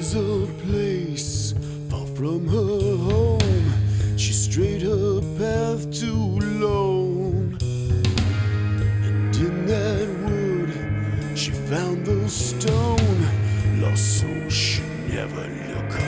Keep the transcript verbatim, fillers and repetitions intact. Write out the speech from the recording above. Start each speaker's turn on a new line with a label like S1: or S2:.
S1: is a place far from her home. She strayed her path too long, and in that wood she found the stone, lost so she never look